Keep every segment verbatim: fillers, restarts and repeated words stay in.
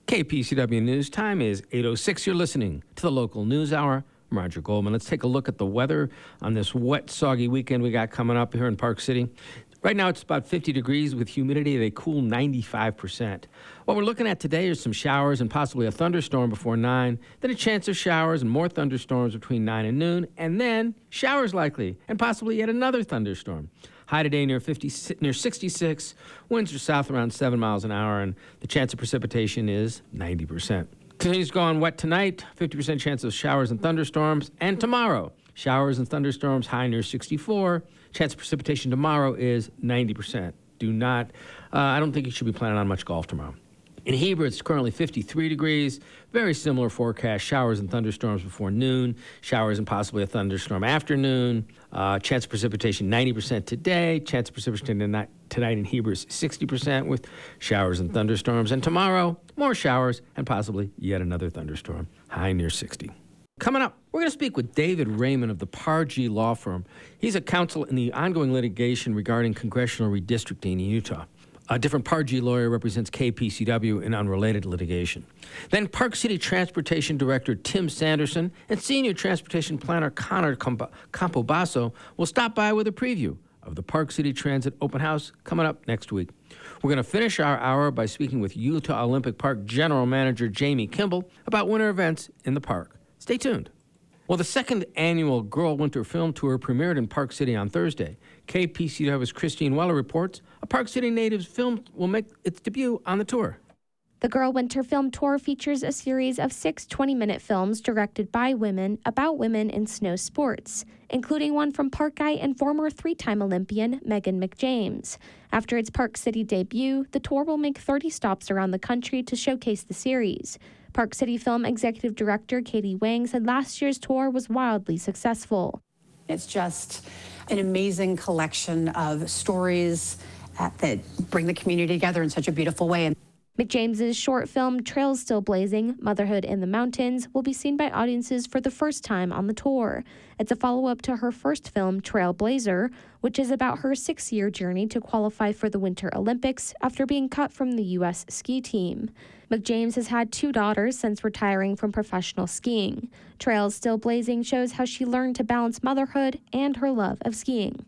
K P C W News time is eight oh six. You're listening to the local news hour. I'm Roger Goldman. Let's take a look at the weather on this wet, soggy weekend we got coming up here in Park City. Right now it's about fifty degrees with humidity at a cool ninety-five percent. What we're looking at today is some showers and possibly a thunderstorm before nine, then a chance of showers and more thunderstorms between nine and noon, and then showers likely and possibly yet another thunderstorm. High today near fifty, near sixty-six, winds are south around seven miles an hour, and the chance of precipitation is ninety percent. Continues to go on wet tonight, fifty percent chance of showers and thunderstorms, and tomorrow, showers and thunderstorms high near sixty-four. Chance of precipitation tomorrow is ninety percent. Do not, uh, I don't think you should be planning on much golf tomorrow. In Heber, it's currently fifty-three degrees. Very similar forecast. Showers and thunderstorms before noon. Showers and possibly a thunderstorm afternoon. Uh, chance of precipitation ninety percent today. Chance of precipitation tonight, tonight in Heber is sixty percent with showers and thunderstorms. And tomorrow, more showers and possibly yet another thunderstorm. High near sixty. Coming up, we're going to speak with David Raymond of the Parg Law Firm. He's a counsel in the ongoing litigation regarding congressional redistricting in Utah. A different Parg lawyer represents K P C W in unrelated litigation. Then Park City Transportation Director Tim Sanderson and Senior Transportation Planner Connor Campobasso will stop by with a preview of the Park City Transit Open House coming up next week. We're going to finish our hour by speaking with Utah Olympic Park General Manager Jamie Kimball about winter events in the park. Stay tuned. Well, the second annual Girl Winter Film Tour premiered in Park City on Thursday. K P C W's Christine Weller reports a Park City native's film will make its debut on the tour. The Girl Winter Film Tour features a series of six twenty-minute films directed by women about women in snow sports, including one from Park Guy and former three-time Olympian Megan McJames. After its Park City debut, the tour will make thirty stops around the country to showcase the series. Park City Film Executive Director Katie Wang said last year's tour was wildly successful. It's just an amazing collection of stories uh, that bring the community together in such a beautiful way. McJames's short film Trails Still Blazing, Motherhood in the Mountains, will be seen by audiences for the first time on the tour. It's a follow-up to her first film, Trailblazer, which is about her six-year journey to qualify for the Winter Olympics after being cut from the U S ski team. McJames has had two daughters since retiring from professional skiing. Trails Still Blazing shows how she learned to balance motherhood and her love of skiing.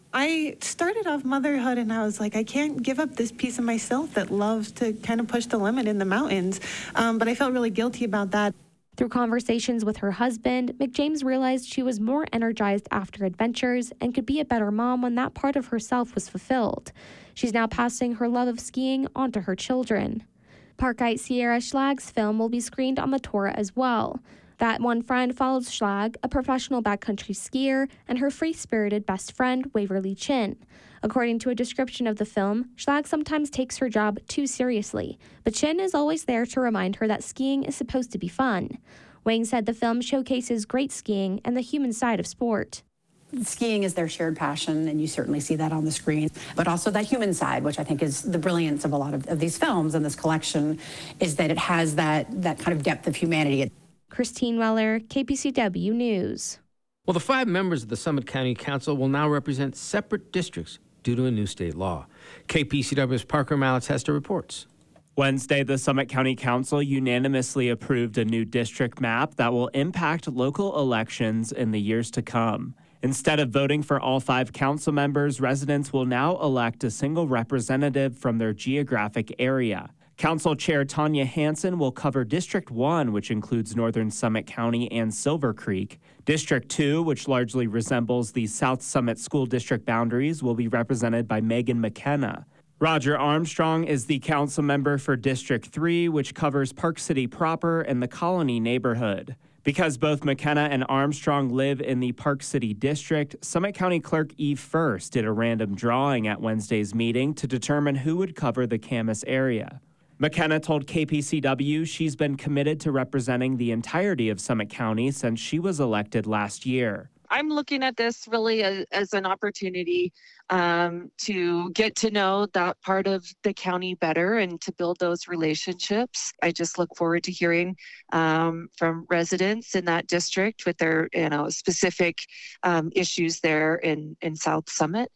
I started off motherhood and I was like, I can't give up this piece of myself that loves to kind of push the limit in the mountains. Um, but I felt really guilty about that. Through conversations with her husband, McJames realized she was more energized after adventures and could be a better mom when that part of herself was fulfilled. She's now passing her love of skiing onto her children. Parkite Sierra Schlag's film will be screened on the tour as well. That One Friend follows Schlag, a professional backcountry skier, and her free-spirited best friend, Waverly Chin. According to a description of the film, Schlag sometimes takes her job too seriously, but Chin is always there to remind her that skiing is supposed to be fun. Wang said the film showcases great skiing and the human side of sport. Skiing is their shared passion, and you certainly see that on the screen. But also that human side, which I think is the brilliance of a lot of, of these films and this collection, is that it has that, that kind of depth of humanity. Christine Weller, K P C W News. Well, the five members of the Summit County Council will now represent separate districts due to a new state law. K P C W's Parker Malatesta reports. Wednesday, the Summit County Council unanimously approved a new district map that will impact local elections in the years to come. Instead of voting for all five council members, residents will now elect a single representative from their geographic area. Council Chair Tanya Hansen will cover District one, which includes northern Summit County and Silver Creek. District two, which largely resembles the South Summit School District boundaries, will be represented by Megan McKenna. Roger Armstrong is the council member for District three, which covers Park City proper and the Colony neighborhood. Because both McKenna and Armstrong live in the Park City District, Summit County Clerk Eve First did a random drawing at Wednesday's meeting to determine who would cover the Camas area. McKenna told K P C W she's been committed to representing the entirety of Summit County since she was elected last year. I'm looking at this really as, as an opportunity um, to get to know that part of the county better and to build those relationships. I just look forward to hearing um, from residents in that district with their, you know, specific um, issues there in, in South Summit.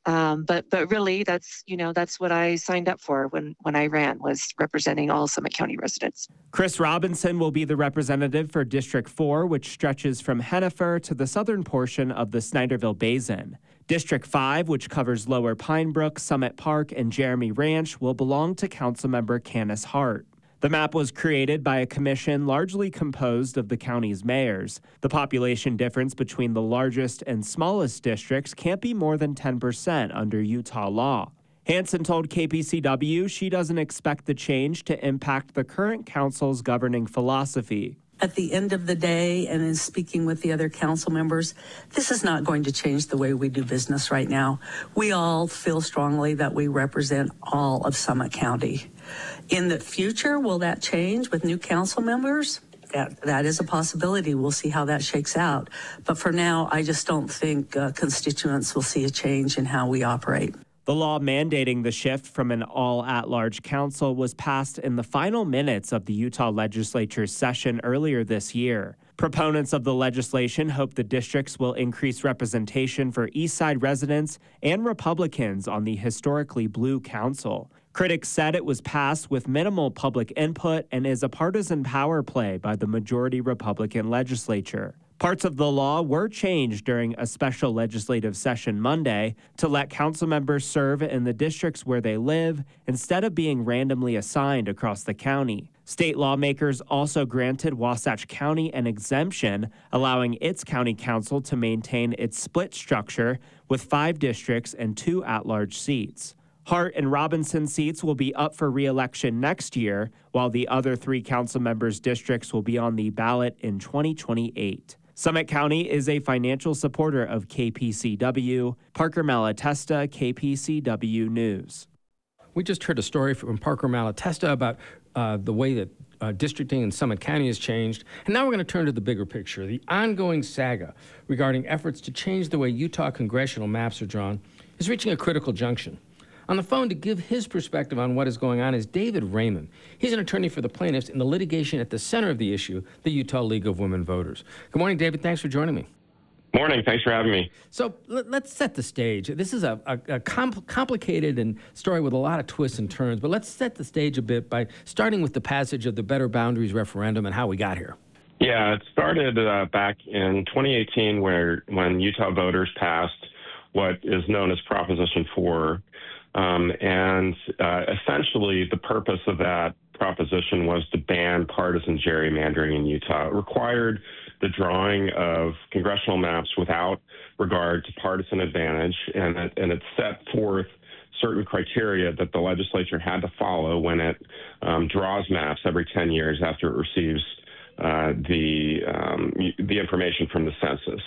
Um, but but really, that's you know that's what I signed up for when when I ran, was representing all Summit County residents. Chris Robinson will be the representative for District four, which stretches from Hennifer to the southern portion of the Snyderville Basin. District five, which covers Lower Pine Brook, Summit Park, and Jeremy Ranch, will belong to Councilmember Candace Hart. The map was created by a commission largely composed of the county's mayors. The population difference between the largest and smallest districts can't be more than ten percent under Utah law. Hansen told K P C W she doesn't expect the change to impact the current council's governing philosophy. At the end of the day, and in speaking with the other council members, this is not going to change the way we do business right now. We all feel strongly that we represent all of Summit County. In the future, will that change with new council members? That, that is a possibility. We'll see how that shakes out. But for now, I just don't think uh, constituents will see a change in how we operate. The law mandating the shift from an all at-large council was passed in the final minutes of the Utah legislature's session earlier this year. Proponents of the legislation hope the districts will increase representation for Eastside residents and Republicans on the historically blue council. Critics said it was passed with minimal public input and is a partisan power play by the majority Republican legislature. Parts of the law were changed during a special legislative session Monday to let council members serve in the districts where they live instead of being randomly assigned across the county. State lawmakers also granted Wasatch County an exemption, allowing its county council to maintain its split structure with five districts and two at-large seats. Hart and Robinson seats will be up for re-election next year, while the other three council members' districts will be on the ballot in twenty twenty-eight. Summit County is a financial supporter of K P C W. Parker Malatesta, K P C W News. We just heard a story from Parker Malatesta about uh, the way that uh, districting in Summit County has changed. And now we're going to turn to the bigger picture, the ongoing saga regarding efforts to change the way Utah congressional maps are drawn is reaching a critical junction. On the phone to give his perspective on what is going on is David Raymond. He's an attorney for the plaintiffs in the litigation at the center of the issue, the Utah League of Women Voters. Good morning, David. Thanks for joining me. Morning. Thanks for having me. So let, let's set the stage. This is a, a, a compl- complicated and story with a lot of twists and turns, but let's set the stage a bit by starting with the passage of the Better Boundaries referendum and how we got here. Yeah, it started uh, back in twenty eighteen where when Utah voters passed what is known as Proposition four. Um, and uh, essentially, the purpose of that proposition was to ban partisan gerrymandering in Utah. It required the drawing of congressional maps without regard to partisan advantage, and it, and it set forth certain criteria that the legislature had to follow when it um, draws maps every ten years after it receives uh, the um, the information from the census.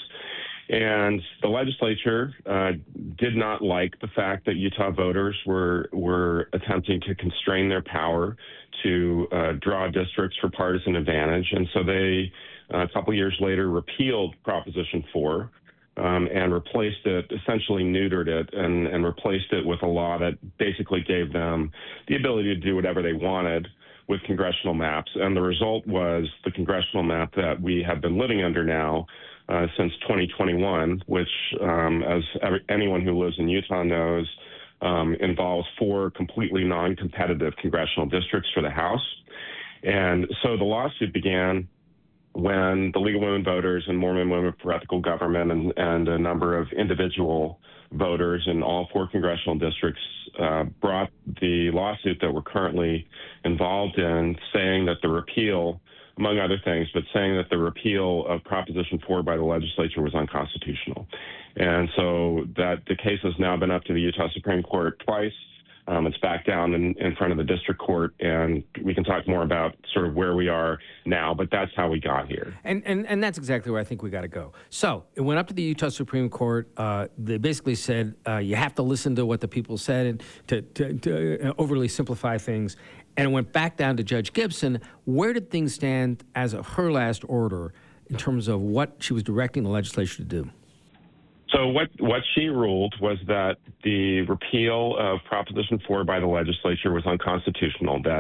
And the legislature uh, did not like the fact that Utah voters were were attempting to constrain their power to uh, draw districts for partisan advantage. And so they, uh, a couple years later, repealed Proposition four um, and replaced it, essentially neutered it, and, and replaced it with a law that basically gave them the ability to do whatever they wanted with congressional maps. And the result was the congressional map that we have been living under now Uh, since twenty twenty-one, which, um, as every, anyone who lives in Utah knows, um, involves four completely non-competitive congressional districts for the House. And so the lawsuit began when the League of Women Voters and Mormon Women for Ethical Government and, and a number of individual voters in all four congressional districts uh, brought the lawsuit that we're currently involved in, saying that the repeal, among other things, but saying that the repeal of Proposition four by the legislature was unconstitutional. And so that the case has now been up to the Utah Supreme Court twice. Um, it's back down in, in front of the district court, and we can talk more about sort of where we are now, but that's how we got here. And and, and that's exactly where I think we got to go. So it went up to the Utah Supreme Court. Uh, they basically said uh, you have to listen to what the people said and to, to, to overly simplify things. And it went back down to Judge Gibson. Where did things stand as of her last order in terms of what she was directing the legislature to do? So what, what she ruled was that the repeal of Proposition four by the legislature was unconstitutional, that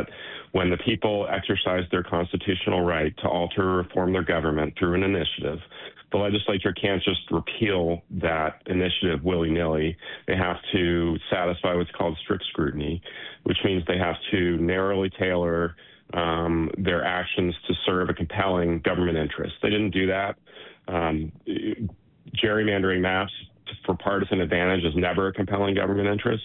when the people exercise their constitutional right to alter or reform their government through an initiative, the legislature can't just repeal that initiative willy-nilly. They have to satisfy what's called strict scrutiny, which means they have to narrowly tailor um, their actions to serve a compelling government interest. They didn't do that. Um, gerrymandering maps for partisan advantage is never a compelling government interest.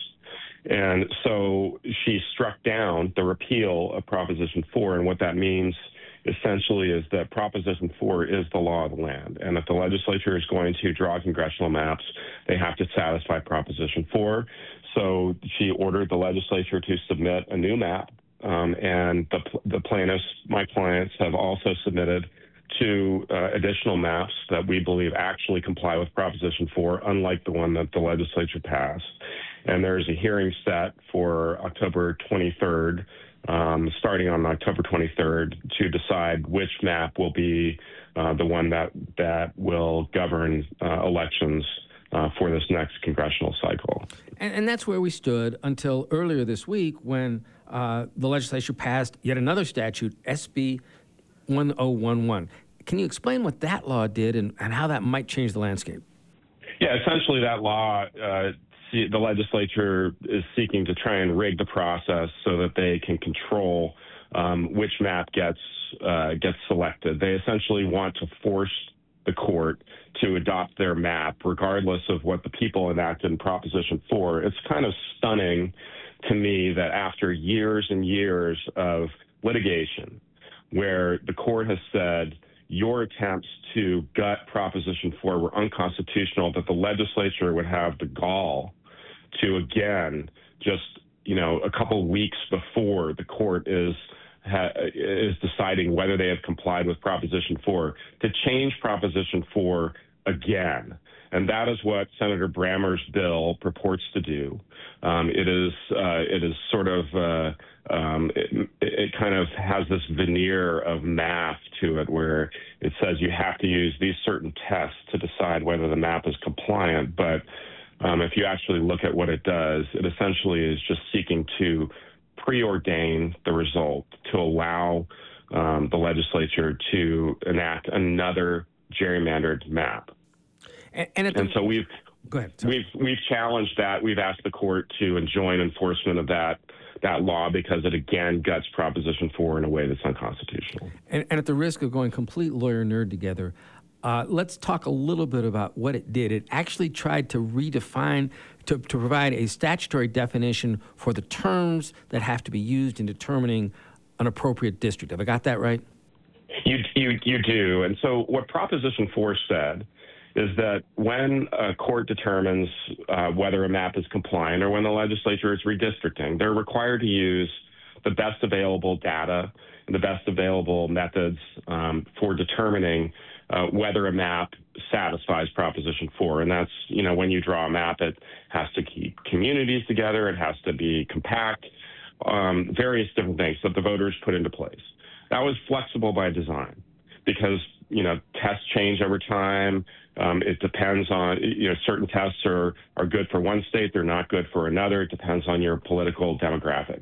And so she struck down the repeal of Proposition four, and what that means essentially is that Proposition four is the law of the land. And if the legislature is going to draw congressional maps, they have to satisfy Proposition four. So she ordered the legislature to submit a new map, um, and the, the plaintiffs, my clients, have also submitted two uh, additional maps that we believe actually comply with Proposition four, unlike the one that the legislature passed. And there's a hearing set for October twenty-third, um, starting on October twenty-third, to decide which map will be uh, the one that, that will govern uh, elections uh, for this next congressional cycle. And, and that's where we stood until earlier this week when uh, the legislature passed yet another statute, S B one oh one one. Can you explain what that law did and, and how that might change the landscape? Yeah, essentially that law, uh, the legislature is seeking to try and rig the process so that they can control um, which map gets uh, gets selected. They essentially want to force the court to adopt their map, regardless of what the people enacted in Proposition four. It's kind of stunning to me that after years and years of litigation, where the court has said your attempts to gut Proposition four were unconstitutional, that the legislature would have the gall to, again, just, you know, a couple of weeks before the court is ha, is deciding whether they have complied with Proposition four, to change Proposition four again. And that is what Senator Brammer's bill purports to do. Um, it is uh, it is sort of uh, um, it, it kind of has this veneer of math to it, where it says you have to use these certain tests to decide whether the map is compliant. But um, if you actually look at what it does, it essentially is just seeking to preordain the result to allow um, the legislature to enact another gerrymandered map. And, and, the, and so we've go ahead. We've we've challenged that. We've asked the court to enjoin enforcement of that that law because it again guts Proposition four in a way that's unconstitutional. And, and at the risk of going complete lawyer nerd together, uh, let's talk a little bit about what it did. It actually tried to redefine, to, to provide a statutory definition for the terms that have to be used in determining an appropriate district. Have I got that right? You you you do. And so what Proposition four said is that when a court determines uh, whether a map is compliant or when the legislature is redistricting, they're required to use the best available data and the best available methods um, for determining uh, whether a map satisfies Proposition four. And that's, you know, when you draw a map, it has to keep communities together, it has to be compact, um, various different things that the voters put into place. That was flexible by design because, you know, tests change over time. Um, it depends on, you know, certain tests are, are good for one state, they're not good for another. It depends on your political demographics.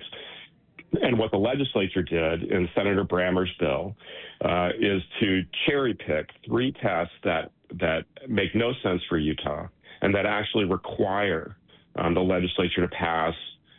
And what the legislature did in Senator Brammer's bill uh, is to cherry pick three tests that, that make no sense for Utah and that actually require um, the legislature to pass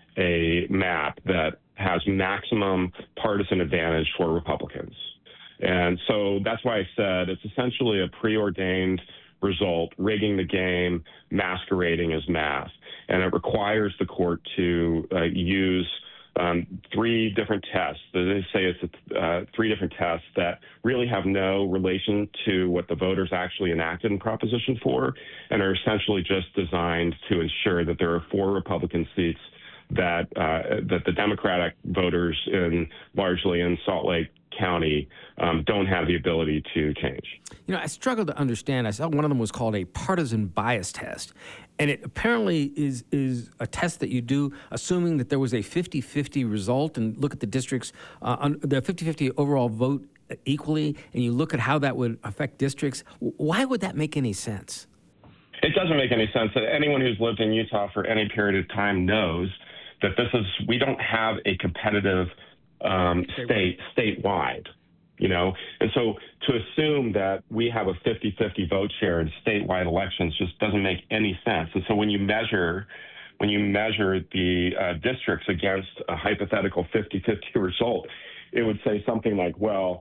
a map that has maximum partisan advantage for Republicans. And so that's why I said it's essentially a preordained result, rigging the game, masquerading as math. And it requires the court to uh, use um, three different tests. They say it's uh, three different tests that really have no relation to what the voters actually enacted in Proposition four and are essentially just designed to ensure that there are four Republican seats that uh, that the Democratic voters in largely in Salt Lake County um, don't have the ability to change. You know, I struggled to understand. I saw one of them was called a partisan bias test, and it apparently is is a test that you do assuming that there was a fifty-fifty result and look at the districts, uh, on the fifty-fifty overall vote equally, and you look at how that would affect districts. Why would that make any sense? It doesn't make any sense. Anyone who's lived in Utah for any period of time knows that this is, we don't have a competitive um, state statewide. You know, and so to assume that we have a fifty-fifty vote share in statewide elections just doesn't make any sense. And so when you measure when you measure the uh, districts against a hypothetical fifty-fifty result, it would say something like, well,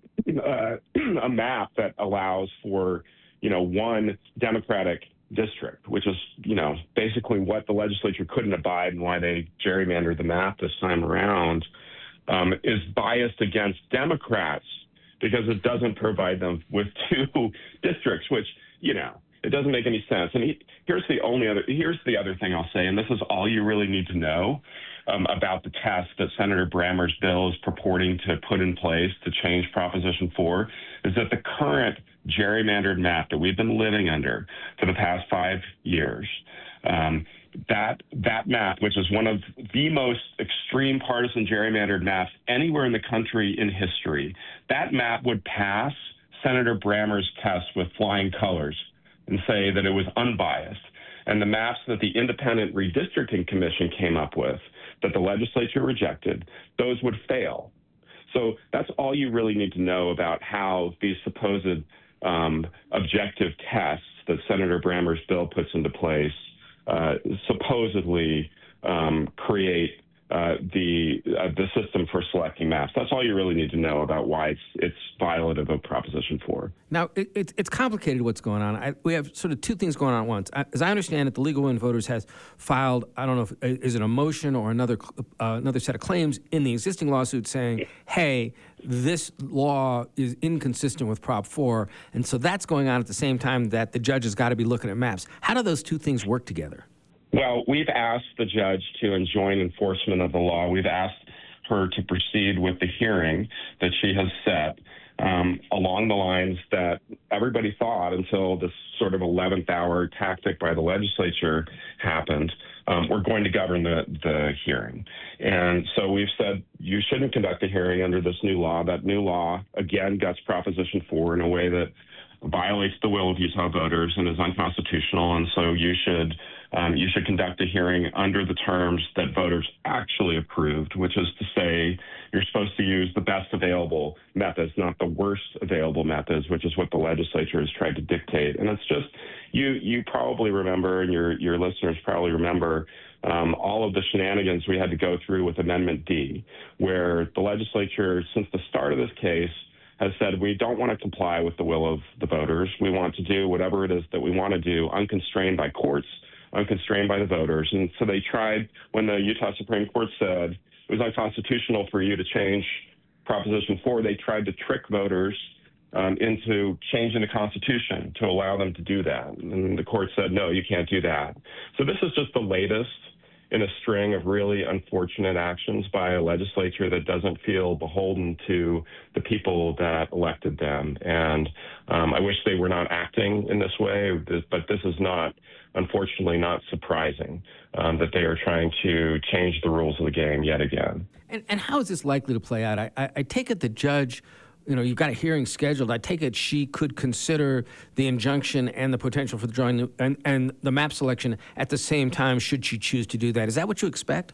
uh, a map that allows for, you know, one Democratic district, which is, you know, basically what the legislature couldn't abide and why they gerrymandered the map this time around. Um, is biased against Democrats because it doesn't provide them with two districts, which, you know, it doesn't make any sense. And he, here's the only other, here's the other thing I'll say, and this is all you really need to know um, about the test that Senator Brammer's bill is purporting to put in place to change Proposition four, is that the current gerrymandered map that we've been living under for the past five years, um, that that map, which is one of the most extreme partisan gerrymandered maps anywhere in the country in history, that map would pass Senator Brammer's test with flying colors and say that it was unbiased. And the maps that the Independent Redistricting Commission came up with, that the legislature rejected, those would fail. So that's all you really need to know about how these supposed um, objective tests that Senator Brammer's bill puts into place Uh, supposedly um, create uh, the uh, the system for selecting maps. That's all you really need to know about why it's, it's violative of Proposition four. Now, it, it, it's complicated what's going on. I, we have sort of two things going on at once. I, as I understand it, the League of Women Voters has filed, I don't know, if is it a motion or another uh, another set of claims in the existing lawsuit saying, hey, this law is inconsistent with Prop four, and so that's going on at the same time that the judge has got to be looking at maps. How do those two things work together? Well, we've asked the judge to enjoin enforcement of the law. We've asked her to proceed with the hearing that she has set um, along the lines that everybody thought until this sort of eleventh hour tactic by the legislature happened. Um, we're going to govern the, the hearing. And so we've said you shouldn't conduct a hearing under this new law. That new law, again, guts Proposition four in a way that violates the will of Utah voters and is unconstitutional. And so you should um, you should conduct a hearing under the terms that voters actually approved, which is to say you're supposed to use the best available methods, not the worst available methods, which is what the legislature has tried to dictate. And it's just, you you probably remember, and your, your listeners probably remember, um, all of the shenanigans we had to go through with Amendment D, where the legislature, since the start of this case, has said we don't want to comply with the will of the voters. We want to do whatever it is that we want to do, unconstrained by courts, unconstrained by the voters. And so they tried, when the Utah Supreme Court said it was unconstitutional for you to change Proposition four, they tried to trick voters um, into changing the Constitution to allow them to do that. And the court said, no, you can't do that. So this is just the latest in a string of really unfortunate actions by a legislature that doesn't feel beholden to the people that elected them. And um, I wish they were not acting in this way, but this is not, unfortunately, not surprising um, that they are trying to change the rules of the game yet again. And, and how is this likely to play out? I, I, I take it the judge, you know, you've got a hearing scheduled. I take it she could consider the injunction and the potential for the drawing and, and the map selection at the same time should she choose to do that. Is that what you expect?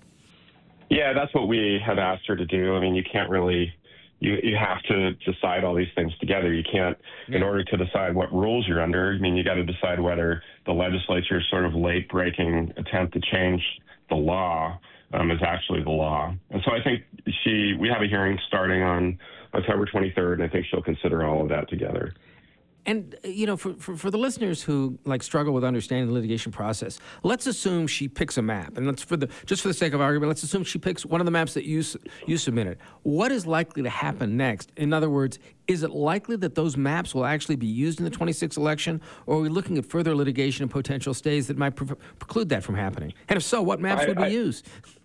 Yeah, that's what we have asked her to do. I mean, you can't really, you, you have to decide all these things together. You can't, yeah. In order to decide what rules you're under, I mean, you got to decide whether the legislature's sort of late-breaking attempt to change the law um, is actually the law. And so I think she, we have a hearing starting on October twenty-third, and I think she'll consider all of that together. And, you know, for, for, for the listeners who, like, struggle with understanding the litigation process, let's assume she picks a map. And let's, for the just for the sake of argument, let's assume she picks one of the maps that you, you submitted. What is likely to happen next? In other words, is it likely that those maps will actually be used in the twenty-sixth election, or are we looking at further litigation and potential stays that might pre- preclude that from happening? And if so, what maps I, would we I, use?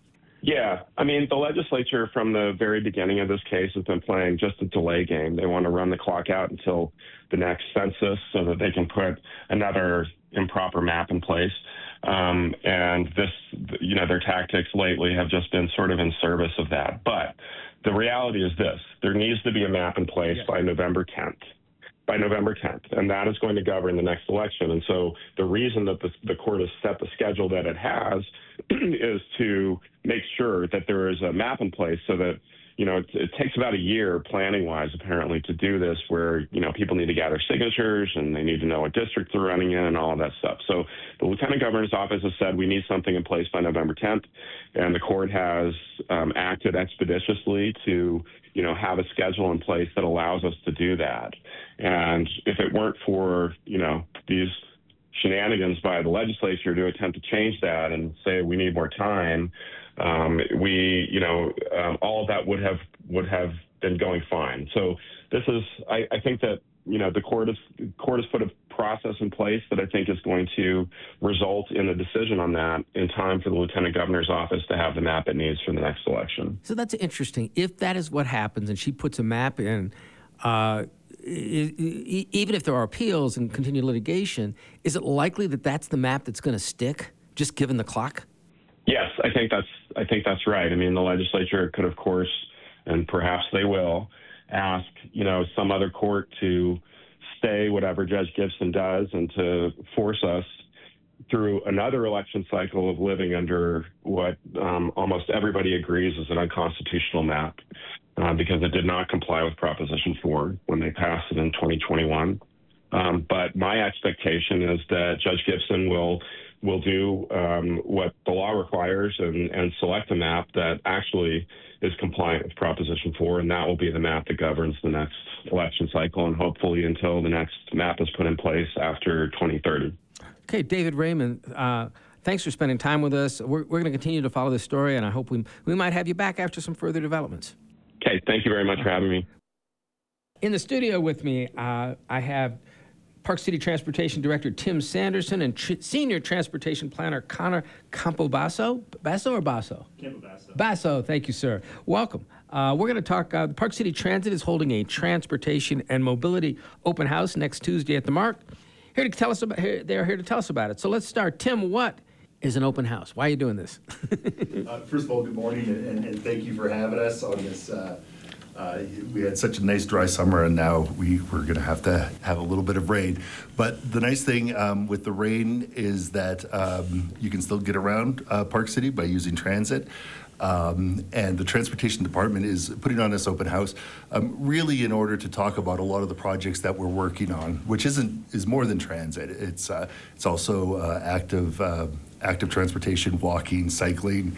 Yeah, I mean, the legislature from the very beginning of this case has been playing just a delay game. They want to run the clock out until the next census so that they can put another improper map in place. Um, and this, you know, their tactics lately have just been sort of in service of that. But the reality is this: there needs to be a map in place yeah. by November tenth. By November tenth, and that is going to govern the next election. And so the reason that the, the court has set the schedule that it has is to make sure that there is a map in place so that you know, it, it takes about a year planning-wise, apparently, to do this, where, you know, people need to gather signatures and they need to know what district they're running in and all of that stuff. So the Lieutenant Governor's office has said we need something in place by November tenth, and the court has um, acted expeditiously to, you know, have a schedule in place that allows us to do that. And if it weren't for, you know, these shenanigans by the legislature to attempt to change that and say we need more time, Um, we, you know, um, all of that would have would have been going fine. So this is, I, I think that, you know, the court has the court has put a process in place that I think is going to result in a decision on that in time for the Lieutenant Governor's office to have the map it needs for the next election. So that's interesting. If that is what happens, and she puts a map in, uh, e- e- even if there are appeals and continued litigation, is it likely that that's the map that's going to stick, just given the clock? Yes, I think that's I think that's right. I mean, the legislature could, of course, and perhaps they will, ask, you know, some other court to stay whatever Judge Gibson does and to force us through another election cycle of living under what um, almost everybody agrees is an unconstitutional map, uh, because it did not comply with Proposition four when they passed it in twenty twenty-one. Um, but my expectation is that Judge Gibson will will do um, what the law requires and, and select a map that actually is compliant with Proposition four, and that will be the map that governs the next election cycle, and hopefully until the next map is put in place after twenty thirty. Okay, David Raymond, uh, thanks for spending time with us. We're, we're going to continue to follow this story, and I hope we, we might have you back after some further developments. Okay, thank you very much for having me. In the studio with me, uh, I have Park City Transportation Director Tim Sanderson and tr- Senior Transportation Planner Connor Campobasso. Basso or Basso? Campobasso. Basso, thank you, sir. Welcome. Uh, we're going to talk, uh, Park City Transit is holding a transportation and mobility open house next Tuesday at the Mark. Here to tell us about, here, they're here to tell us about it. So let's start. Tim, what is an open house? Why are you doing this? uh, first of all, good morning, and, and thank you for having us on this. Uh, Uh, we had such a nice dry summer, and now we, we're going to have to have a little bit of rain. But the nice thing um, with the rain is that um, you can still get around uh, Park City by using transit. Um, and the Transportation Department is putting on this open house um, really in order to talk about a lot of the projects that we're working on, which isn't is more than transit. It's uh, it's also uh, active uh, active transportation, walking, cycling,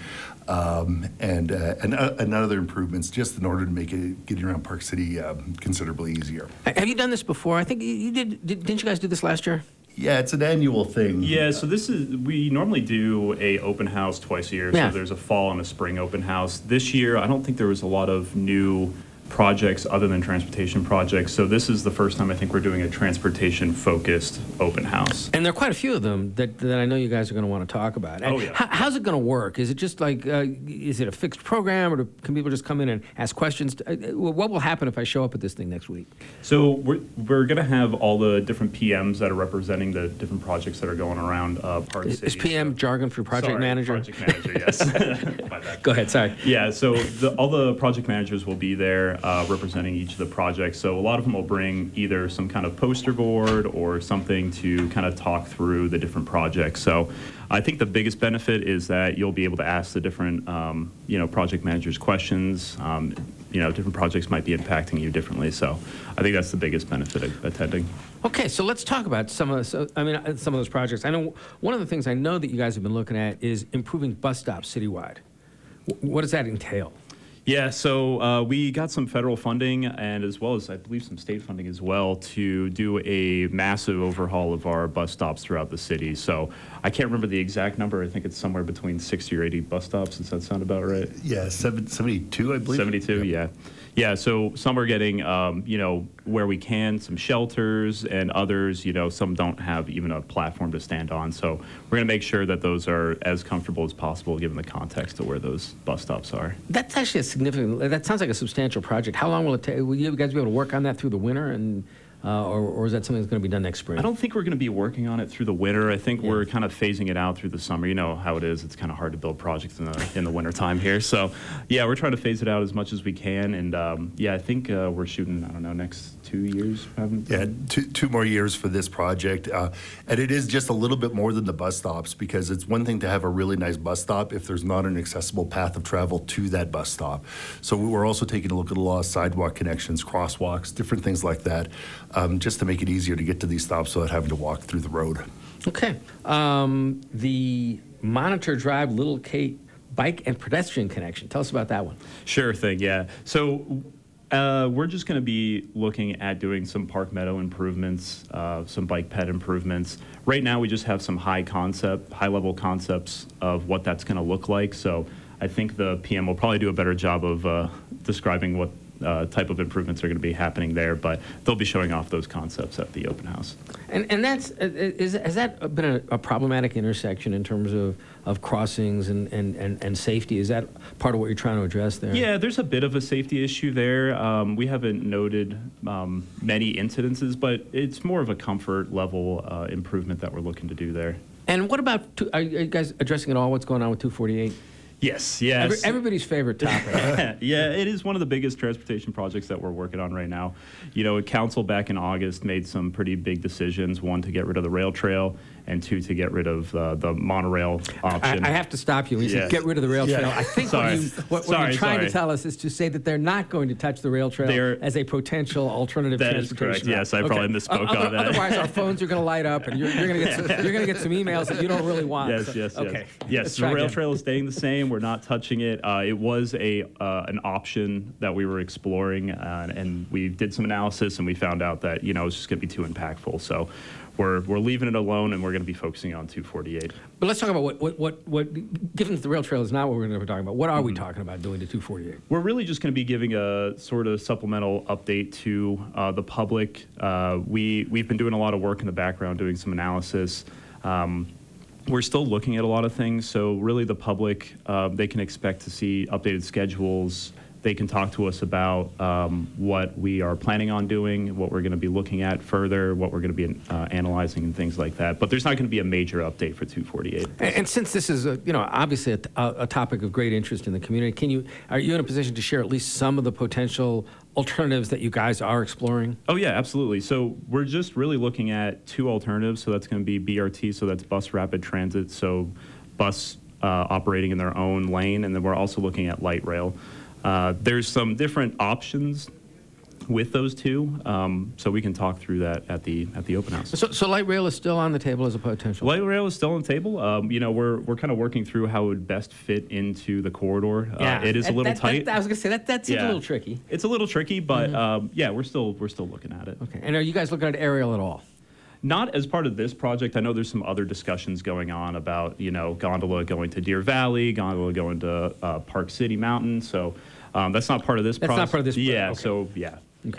um, and uh, and, uh, and other improvements just in order to make it getting around Park City um, considerably easier. Have you done this before? I think you, you did, did. Didn't you guys do this last year? Yeah, it's an annual thing. Yeah, so this is, we normally do a open house twice a year. Yeah. So there's a fall and a spring open house. This year, I don't think there was a lot of new projects other than transportation projects. So this is the first time I think we're doing a transportation-focused open house. And there are quite a few of them that, that I know you guys are going to want to talk about. Oh, yeah. How, how's it going to work? Is it just like, uh, is it a fixed program, or do, can people just come in and ask questions? Uh, What will happen if I show up at this thing next week? So we're, we're going to have all the different P Ms that are representing the different projects that are going around uh, Park Is, City. is P M jargon for project Sorry, manager? Project manager, yes. My bad. Go ahead, sorry. Yeah, so the, all the project managers will be there uh, representing each of the projects. So a lot of them will bring either some kind of poster board or something to kind of talk through the different projects. So I think the biggest benefit is that you'll be able to ask the different, um, you know, project managers questions. Um, you know, different projects might be impacting you differently. So I think that's the biggest benefit of attending. Okay, so let's talk about some of so, I mean, uh, some of those projects. I know one of the things I know that you guys have been looking at is improving bus stops citywide. W- what does that entail? Yeah, so uh, we got some federal funding and as well as I believe some state funding as well to do a massive overhaul of our bus stops throughout the city. So I can't remember the exact number. I think it's somewhere between sixty or eighty bus stops. Does that sound about right? Yeah, seven, seventy-two, I believe. seventy-two, yeah. Yeah, so some are getting, um, you know, where we can, some shelters, and others, you know, some don't have even a platform to stand on. So we're going to make sure that those are as comfortable as possible given the context of where those bus stops are. That's actually a significant, that sounds like a substantial project. How long will it take? Will you guys be able to work on that through the winter and uh, or, or is that something that's going to be done next spring? I don't think we're going to be working on it through the winter. I think Yeah. we're kind of phasing it out through the summer. You know how it is. It's kind of hard to build projects in the in the winter time here. So, yeah, we're trying to phase it out as much as we can. And um, yeah, I think uh, we're shooting. I don't know, next two years. Haven't- Yeah, two, two more years for this project. Uh, and it is just a little bit more than the bus stops, because it's one thing to have a really nice bus stop if there's not an accessible path of travel to that bus stop. So we we're also taking a look at a lot of sidewalk connections, crosswalks, different things like that, um, just to make it easier to get to these stops without having to walk through the road. Okay. Um, the Monitor Drive Little Cape bike and pedestrian connection. Tell us about that one. Sure thing, yeah. So uh, we're just going to be looking at doing some Park Meadow improvements, uh, some bike ped improvements. Right now, we just have some high concept, high level concepts of what that's going to look like. So I think the P M will probably do a better job of uh, describing what uh, type of improvements are going to be happening there, but they'll be showing off those concepts at the open house. And and that's uh, is has that been a, a problematic intersection in terms of, of crossings and, and, and, and safety? Is that part of what you're trying to address there? Yeah, there's a bit of a safety issue there. Um, we haven't noted um, many incidences, but it's more of a comfort level uh, improvement that we're looking to do there. And what about, two, are you guys addressing at all what's going on with two forty-eight? Yes, yes. Every, everybody's favorite topic. Yeah, it is one of the biggest transportation projects that we're working on right now. You know, council back in August made some pretty big decisions. One, to get rid of the rail trail, and two, to get rid of uh, the monorail option. I, I have to stop you when you Yeah. say get rid of the rail Yeah. trail. I think Sorry. what, you, what, what Sorry, you're trying sorry. to tell us is to say that they're not going to touch the rail trail They're- as a potential alternative That is transportation. correct. route. Yes, I probably misspoke O- on that. Otherwise, our phones are going to light up, and you're, you're going to get some, you're going to get some emails that you don't really want. Yes, So- yes, yes. Okay. Yes, Let's the try rail again. trail is staying the same. We're not touching it. Uh, it was a uh, an option that we were exploring, uh, and we did some analysis, and we found out that you know it's just going to be too impactful. So we're we're leaving it alone, and we're going to be focusing on two forty-eight. But let's talk about what, what, what, what, given that the rail trail is not what we're going to be talking about, what are we Mm-hmm. talking about doing to two forty-eight? We're really just going to be giving a sort of supplemental update to uh, the public. Uh, we we've been doing a lot of work in the background, doing some analysis. Um, We're still looking at a lot of things, so really the public, uh, they can expect to see updated schedules. They can talk to us about um, what we are planning on doing, what we're going to be looking at further, what we're going to be uh, analyzing, and things like that. But there's not going to be a major update for two forty-eight. And, and since this is, a, you know, obviously a, a, a topic of great interest in the community, can you, are you in a position to share at least some of the potential alternatives that you guys are exploring? Oh, yeah, absolutely. So we're just really looking at two alternatives. So that's going to be B R T, so that's bus rapid transit, so bus uh, operating in their own lane, and then we're also looking at light rail. Uh, there's some different options with those two, um, so we can talk through that at the at the open house. So, so light rail is still on the table as a potential? Light rail is still on the table. Um, you know, we're we're kind of working through how it would best fit into the corridor. Yeah. Uh, it is a That- little that- tight. that- I was going to say, that, that seems a Yeah. little tricky. It's a little tricky, but um, yeah, we're still we're still looking at it. Okay. And are you guys looking at aerial at all? Not as part of this project. I know there's some other discussions going on about, you know, gondola going to Deer Valley, gondola going to uh, Park City Mountain. So um, that's not part of this That's not process. part of this pro- Yeah, okay. so yeah. Okay.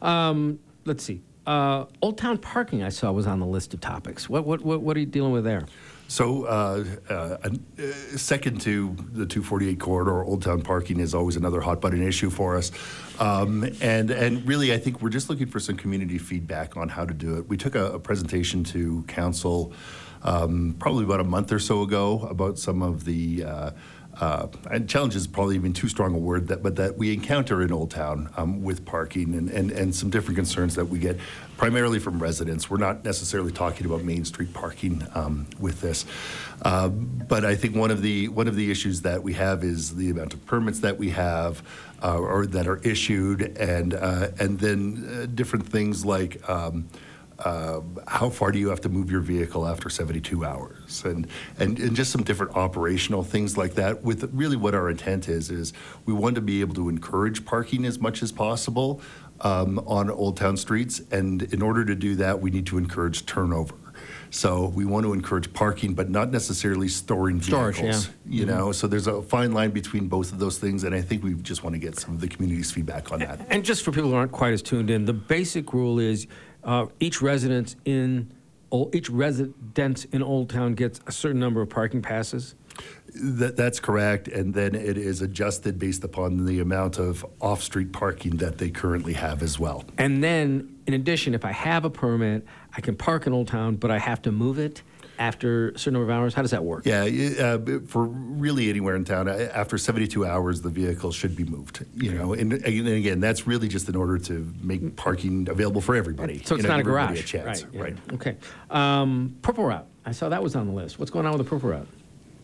Um, let's see. Uh, Old Town parking, I saw, was on the list of topics. What, what, what, what are you dealing with there? So, uh, uh, uh, second to the two forty-eight corridor, Old Town parking is always another hot button issue for us. Um, and, and really, I think we're just looking for some community feedback on how to do it. We took a, a presentation to council um, probably about a month or so ago about some of the uh, Uh, and challenge is probably even too strong a word, that, but that we encounter in Old Town um, with parking and, and, and some different concerns that we get primarily from residents. We're not necessarily talking about Main Street parking um, with this. Uh, but I think one of the one of the issues that we have is the amount of permits that we have uh, or that are issued, and uh, and then uh, different things like um, Uh, how far do you have to move your vehicle after seventy-two hours, and, and and just some different operational things like that. With really what our intent is is we want to be able to encourage parking as much as possible um, on Old Town streets, and in order to do that, we need to encourage turnover. So we want to encourage parking, but not necessarily storing vehicles. Storage, yeah. You know, so there's a fine line between both of those things, and I think we just want to get some of the community's feedback on that. And just for people who aren't quite as tuned in, the basic rule is uh, each residence in Ol- each residence in Old Town gets a certain number of parking passes. That, that's correct, and then it is adjusted based upon the amount of off-street parking that they currently have as well. And then, in addition, if I have a permit, I can park in Old Town, but I have to move it after a certain number of hours? How does that work? Yeah, uh, for really anywhere in town, after seventy-two hours, the vehicle should be moved. You know, and, and again, that's really just in order to make parking available for everybody. So it's you know, not a give everybody garage, a chance. right? yeah. Right. Okay. Um, Purple Route. I saw that was on the list. What's going on with the Purple Route?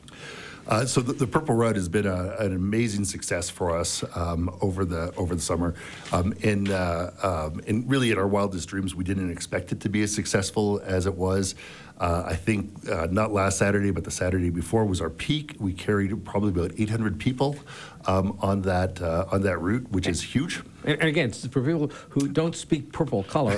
Uh, so the, the Purple Route has been a, an amazing success for us um, over the over the summer. Um, and, uh, um, and really, in our wildest dreams, we didn't expect it to be as successful as it was. Uh, I think uh, not last Saturday, but the Saturday before was our peak. We carried probably about eight hundred people um, on that uh, on that route, which is huge. And, and again, for people who don't speak purple color,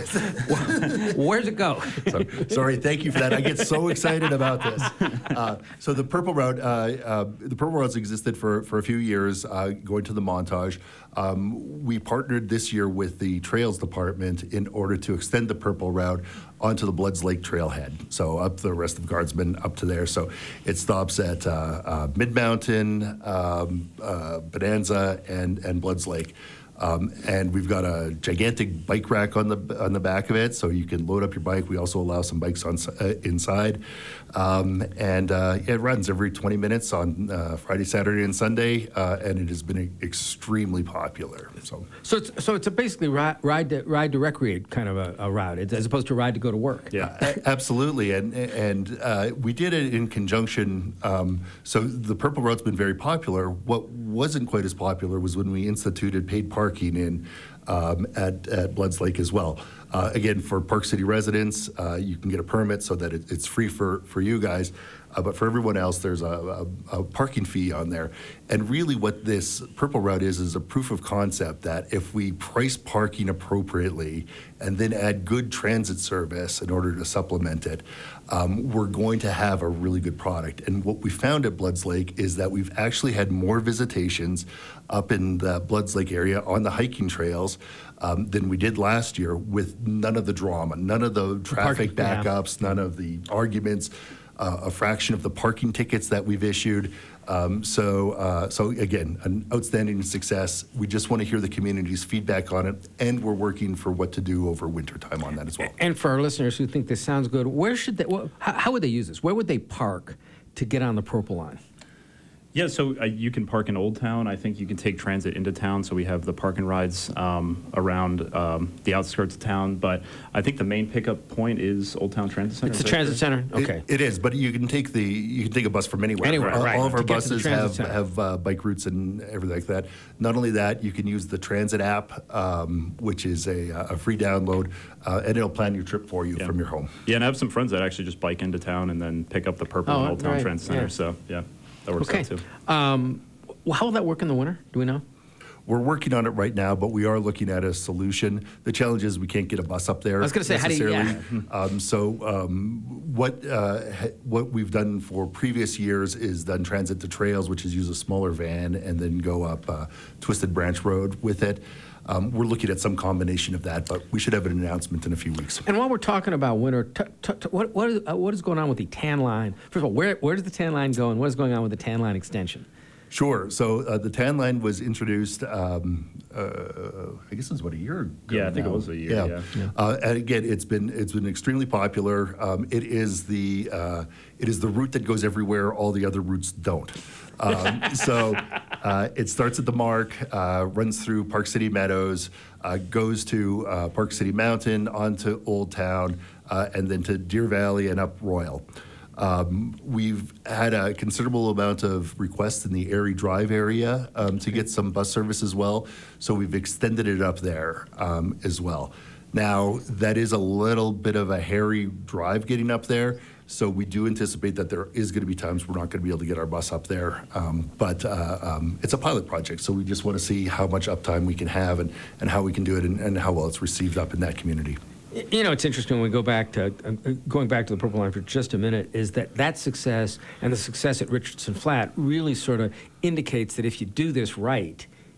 where's it go? So, sorry, thank you for that. I get so excited about this. Uh, so the Purple Route, uh, uh, the Purple Route's existed for, for a few years, uh, going to the Montage. Um, we partnered this year with the Trails Department in order to extend the Purple Route onto the Bloods Lake Trailhead. So up the rest of Guardsman, up to there. So it stops at uh, uh, Mid-Mountain, um, uh, Bonanza, and, and Bloods Lake. Um, and we've got a gigantic bike rack on the on the back of it, so you can load up your bike. We also allow some bikes on uh, inside, um, and uh, it runs every twenty minutes on uh, Friday, Saturday, and Sunday, uh, and it has been extremely popular. So, so it's so it's a basically ride ride to, ride to recreate kind of a, a route, it's, as opposed to ride to go to work. Yeah, uh, absolutely, and and uh, we did it in conjunction. Um, so the Purple Route's been very popular. What wasn't quite as popular was when we instituted paid parking. Parking in um, at, at Bloods Lake as well. Uh, again, for Park City residents, uh, you can get a permit so that it, it's free for, for you guys. Uh, but for everyone else, there's a, a, a parking fee on there. And really what this Purple Route is, is a proof of concept that if we price parking appropriately and then add good transit service in order to supplement it, um, we're going to have a really good product. And what we found at Bloods Lake is that we've actually had more visitations up in the Bloods Lake area on the hiking trails um, than we did last year, with none of the drama, none of the traffic parking, backups, yeah. none of the arguments. Uh, a fraction of the parking tickets that we've issued. Um, so, uh, so again, an outstanding success. We just want to hear the community's feedback on it, and we're working for what to do over wintertime on that as well. And for our listeners who think this sounds good, where should they? Wh- how, how would they use this? Where would they park to get on the Purple Line? Yeah, so uh, you can park in Old Town. I think you can take transit into town. So we have the park and rides um, around um, the outskirts of town. But I think the main pickup point is Old Town Transit Center. It's the transit center. Okay, it, it is, but you can take the you can take a bus from anywhere. Anywhere, all, right. all of our To get to the buses transit have center. have uh, bike routes and everything like that. Not only that, you can use the transit app, um, which is a, a free download, uh, and it'll plan your trip for you Yeah. from your home. Yeah, and I have some friends that actually just bike into town and then pick up the Purple Oh, and Old Town right, Transit Center. yeah. So yeah, that works okay. out too. Um, well, how will that work in the winter? Do we know? We're working on it right now, but we are looking at a solution. The challenge is we can't get a bus up there. I was gonna say, how do you- yeah. necessarily. Um, so um, what uh, ha- what we've done for previous years is done transit to trails, which is use a smaller van and then go up uh, Twisted Branch Road with it. Um, we're looking at some combination of that, but we should have an announcement in a few weeks. And while we're talking about winter, t- t- t- what what is, uh, what is going on with the tan line? First of all, where where does the tan line go, and what is going on with the tan line extension? Sure. So uh, the tan line was introduced, um, uh, I guess it was about a year ago. Yeah, I think it now. was a year, yeah. Yeah. Uh, and again, it's been it's been extremely popular. Um, it is the uh, it is the route that goes everywhere. All the other routes don't. Um, so uh, it starts at the Mark, uh, runs through Park City Meadows, uh, goes to uh, Park City Mountain, onto Old Town, uh, and then to Deer Valley and up Royal. Um, we've had a considerable amount of requests in the Erie Drive area um, to get some bus service as well, so we've extended it up there um, as well. Now, that is a little bit of a hairy drive getting up there, so we do anticipate that there is going to be times we're not going to be able to get our bus up there, um, but uh, um, it's a pilot project, so we just want to see how much uptime we can have and, and how we can do it and, and how well it's received up in that community. You know, it's interesting when we go back to, uh, going back to the Purple Line for just a minute, is that that success and the success at Richardson Flat really sort of indicates that if you do this right,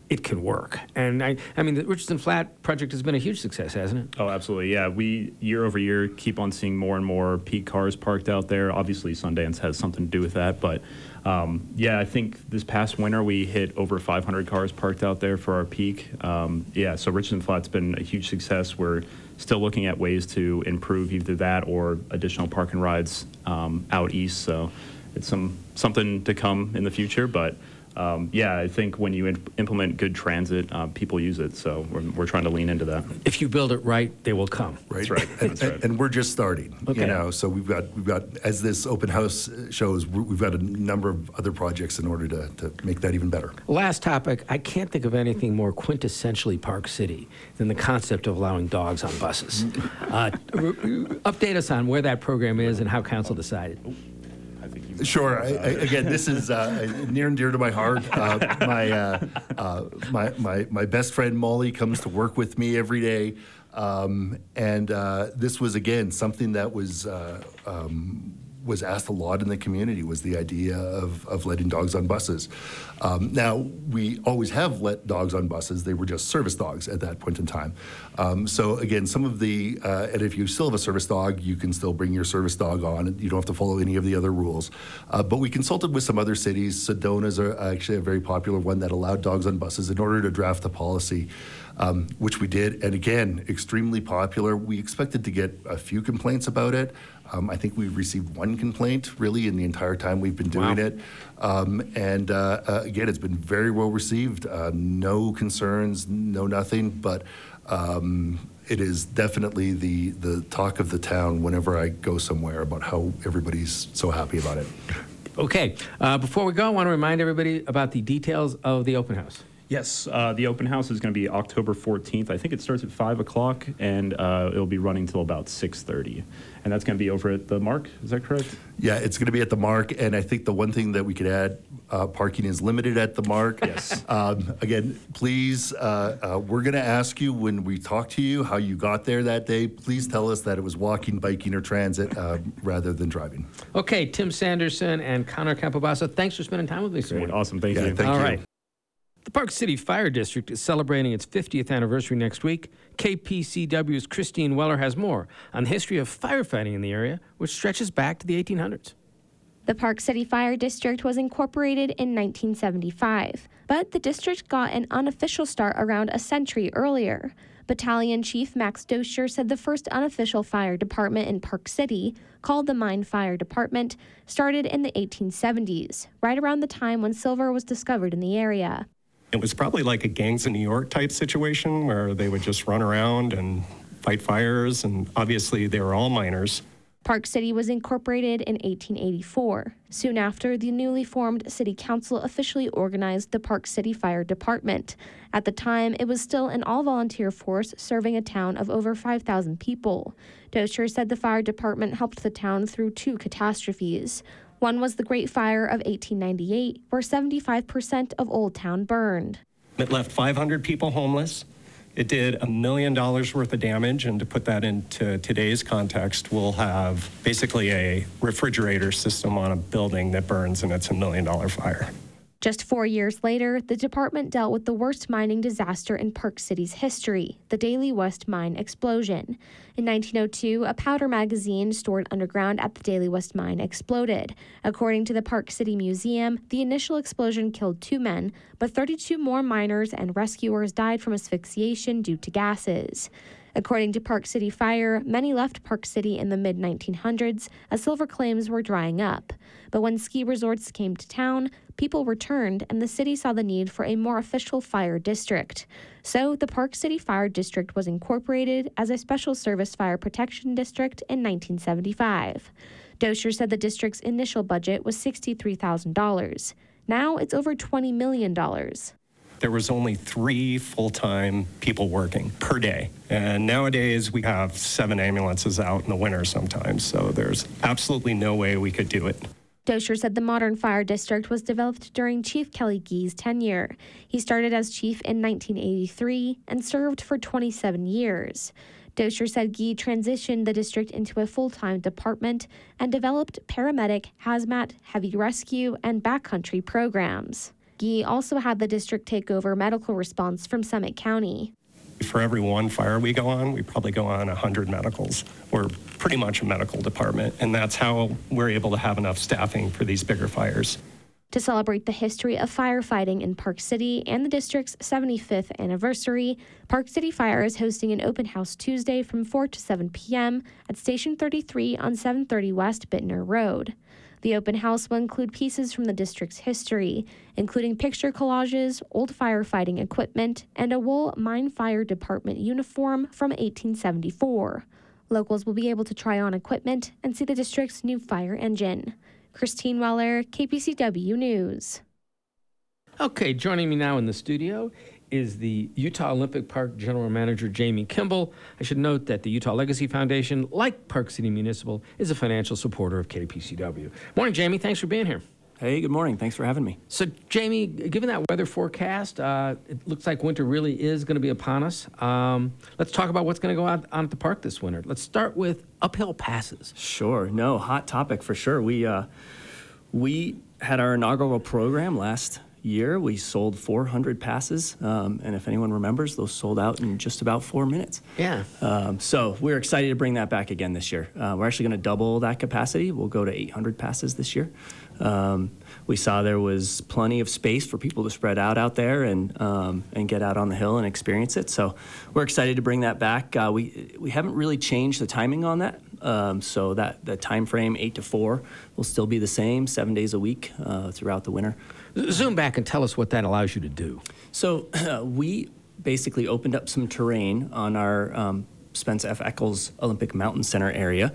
it can work. And I, I mean, the Richardson Flat project has been a huge success, hasn't it? Oh, absolutely. Yeah, we year over year keep on seeing more and more peak cars parked out there. Obviously, Sundance has something to do with that, but um, yeah, I think this past winter we hit over five hundred cars parked out there for our peak. Um, yeah, so Richardson Flat's been a huge success. We're still looking at ways to improve either that or additional park and rides um, out east. So it's some something to come in the future, but. Um, yeah, I think when you in- implement good transit, uh, people use it. So we're, we're trying to lean into that. If you build it right, they will come. Right. That's right. And, That's right. and we're just starting. Okay. You know, so we've got we've got as this open house shows, we've got a number of other projects in order to, to make that even better. Last topic, I can't think of anything more quintessentially Park City than the concept of allowing dogs on buses. Uh, r- r- update us on where that program is and how council decided. Sure. I, I, again, this is uh, near and dear to my heart. Uh, my, uh, uh, my my my best friend Molly comes to work with me every day, um, and uh, this was again something that was. Uh, um, was asked a lot in the community was the idea of, of letting dogs on buses. Um, now, we always have let dogs on buses. They were just service dogs at that point in time. Um, so again, some of the, uh, and if you still have a service dog, you can still bring your service dog on. You don't have to follow any of the other rules. Uh, but we consulted with some other cities. Sedona's are actually a very popular one that allowed dogs on buses in order to draft the policy. Um, which we did, and again, extremely popular. We expected to get a few complaints about it. Um, I think we've received one complaint, really, in the entire time we've been doing Wow. it. Um, and uh, uh, again, it's been very well received. Uh, no concerns, no nothing, but um, it is definitely the, the talk of the town whenever I go somewhere about how everybody's so happy about it. Okay, uh, before we go, I want to remind everybody about the details of the open house. Yes, uh, the open house is going to be October fourteenth. I think it starts at five o'clock, and uh, it'll be running till about six thirty. And that's going to be over at the Mark, is that correct? Yeah, it's going to be at the Mark, and I think the one thing that we could add, uh, parking is limited at the Mark. Yes. Um, again, please, uh, uh, we're going to ask you when we talk to you how you got there that day. Please tell us that it was walking, biking, or transit uh, rather than driving. Okay, Tim Sanderson and Connor Campobasso, thanks for spending time with me this Great, morning. awesome, thank Yeah, you. thank All you. right. The Park City Fire District is celebrating its fiftieth anniversary next week. K P C W's Christine Weller has more on the history of firefighting in the area, which stretches back to the eighteen hundreds. The Park City Fire District was incorporated in nineteen seventy-five, but the district got an unofficial start around a century earlier. Battalion Chief Max Doscher said the first unofficial fire department in Park City, called the Mine Fire Department, started in the eighteen seventies, right around the time when silver was discovered in the area. It was probably like a Gangs of New York type situation where they would just run around and fight fires, and obviously they were all miners. Park City was incorporated in eighteen eighty-four. Soon after, the newly formed City Council officially organized the Park City Fire Department. At the time, it was still an all-volunteer force serving a town of over five thousand people. Doscher said the fire department helped the town through two catastrophes. One was the Great Fire of eighteen ninety-eight, where seventy-five percent of Old Town burned. It left five hundred people homeless. It did a million dollars worth of damage, and to put that into today's context, we'll have basically a refrigerator system on a building that burns, and it's a million dollar fire. Just four years later, the department dealt with the worst mining disaster in Park City's history, the Daly West Mine explosion. In nineteen oh two, a powder magazine stored underground at the Daly West Mine exploded. According to the Park City Museum, the initial explosion killed two men, but thirty-two more miners and rescuers died from asphyxiation due to gases. According to Park City Fire, many left Park City in the mid nineteen hundreds as silver claims were drying up. But when ski resorts came to town, people returned and the city saw the need for a more official fire district. So the Park City Fire District was incorporated as a special service fire protection district in nineteen seventy-five. Doscher said the district's initial budget was sixty-three thousand dollars. Now it's over twenty million dollars. There was only three full-time people working per day. And nowadays we have seven ambulances out in the winter sometimes, so there's absolutely no way we could do it. Doscher said the modern fire district was developed during Chief Kelly Gee's tenure. He started as chief in nineteen eighty-three and served for twenty-seven years. Doscher said Gee transitioned the district into a full-time department and developed paramedic, hazmat, heavy rescue, and backcountry programs. Gee also had the district take over medical response from Summit County. For every one fire we go on, we probably go on one hundred medicals. We're pretty much a medical department, and that's how we're able to have enough staffing for these bigger fires. To celebrate the history of firefighting in Park City and the district's seventy-fifth anniversary, Park City Fire is hosting an open house Tuesday from four to seven p.m. at Station thirty-three on seven thirty West Bittner Road. The open house will include pieces from the district's history, including picture collages, old firefighting equipment, and a wool mine fire department uniform from eighteen seventy-four. Locals will be able to try on equipment and see the district's new fire engine. Christine Weller, K P C W News. Okay, joining me now in the studio is the Utah Olympic Park General Manager, Jamie Kimball. I should note that the Utah Legacy Foundation, like Park City Municipal, is a financial supporter of K P C W. Morning, Jamie. Thanks for being here. Hey, good morning. Thanks for having me. So, Jamie, given that weather forecast, uh, it looks like winter really is going to be upon us. Um, let's talk about what's going to go on, on at the park this winter. Let's start with uphill passes. Sure. No, hot topic for sure. We uh, we had our inaugural program last year. We sold four hundred passes, um, and if anyone remembers, those sold out in just about four minutes. Yeah. Um, so we're excited to bring that back again this year. Uh, we're actually going to double that capacity. We'll go to eight hundred passes this year. Um, we saw there was plenty of space for people to spread out out there and um, and get out on the hill and experience it. So we're excited to bring that back. Uh, we we haven't really changed the timing on that. Um, so that the time frame, eight to four, will still be the same, seven days a week uh, throughout the winter. Zoom back and tell us what that allows you to do. So uh, we basically opened up some terrain on our um, Spence F. Eccles Olympic Mountain Center area,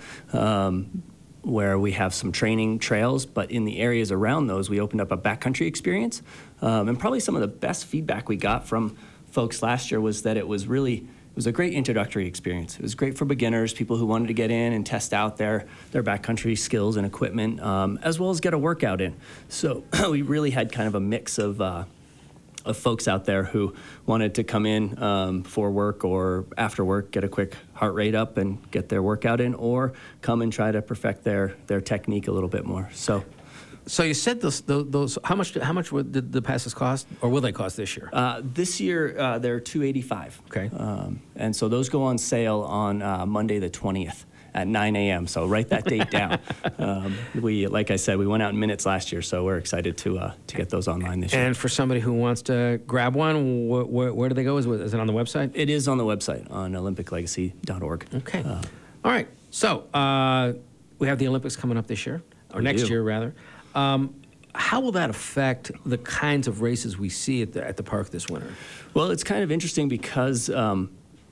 um, where we have some training trails, but in the areas around those, we opened up a backcountry experience. Um, and probably some of the best feedback we got from folks last year was that it was really, it was a great introductory experience. It was great for beginners, people who wanted to get in and test out their, their backcountry skills and equipment, um, as well as get a workout in. So we really had kind of a mix of uh, of folks out there who wanted to come in um, before work or after work, get a quick heart rate up and get their workout in, or come and try to perfect their their technique a little bit more. So, so you said those those, those how much how much would, did the passes cost, or will they cost this year? Uh, this year uh, they're two hundred eighty-five dollars. Okay, um, and so those go on sale on uh, Monday the twentieth. At nine a.m. So write that date down. Um, we, like I said, we went out in minutes last year, so we're excited to uh, to get those online this year. And for somebody who wants to grab one, wh- wh- where do they go? Is, is it on the website? It is on the website on olympic legacy dot org. Okay. Uh, All right. So uh, we have the Olympics coming up this year, or We next do. year rather. Um, how will that affect the kinds of races we see at the at the park this winter? Well, it's kind of interesting because um,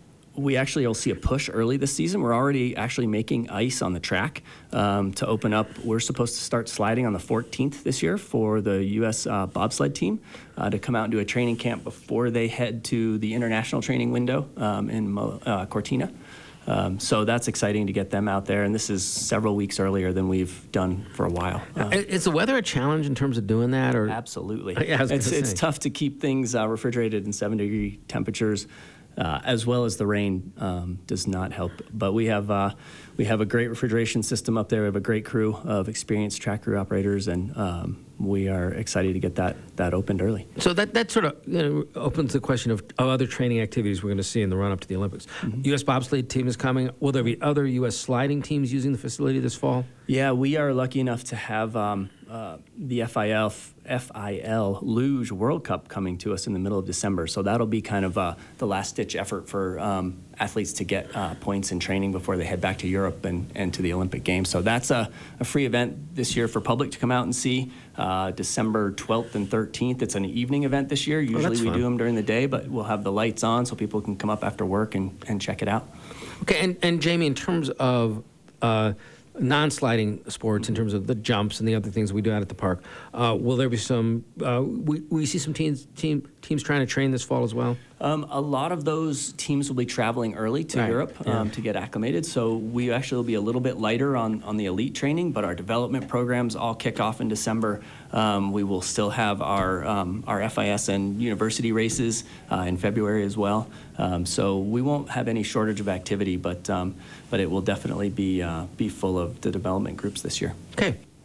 we actually will see a push early this season. We're already actually making ice on the track um, to open up. We're supposed to start sliding on the fourteenth this year for the U S uh, bobsled team uh, to come out and do a training camp before they head to the international training window um, in Mo- uh, Cortina. Um, so that's exciting to get them out there, and this is several weeks earlier than we've done for a while. Uh, Is the weather a challenge in terms of doing that, or absolutely. Yeah, I was it's gonna it's say. tough to keep things uh, refrigerated in seven degree temperatures. Uh, as well as the rain um, does not help. But we have uh, we have a great refrigeration system up there. We have a great crew of experienced track crew operators, and um, we are excited to get that that opened early. So that, that sort of you know, opens the question of, of other training activities we're going to see in the run-up to the Olympics. Mm-hmm. U S bobsled team is coming. Will there be other U S sliding teams using the facility this fall? Yeah, we are lucky enough to have um, uh, the F I L F I L Luge World Cup coming to us in the middle of December. So that'll be kind of uh, the last-ditch effort for um, athletes to get uh, points in training before they head back to Europe and, and to the Olympic Games. So that's a, a free event this year for public to come out and see. Uh, December twelfth and thirteenth. It's an evening event this year. Usually that's we fun. do them during the day, but we'll have the lights on so people can come up after work and, and check it out. Okay, and, and Jamie, in terms of uh, non-sliding sports, in terms of the jumps and the other things we do out at the park, uh, will there be some, uh, we, we see some teams, team, teams trying to train this fall as well? Um, a lot of those teams will be traveling early to Right, Europe um, yeah. to get acclimated. So we actually will be a little bit lighter on, on the elite training, but our development programs all kick off in December. Um, we will still have our um, our F I S and university races uh, in February as well. Um, so we won't have any shortage of activity, but um, but it will definitely be uh, be full of the development groups this year. Okay.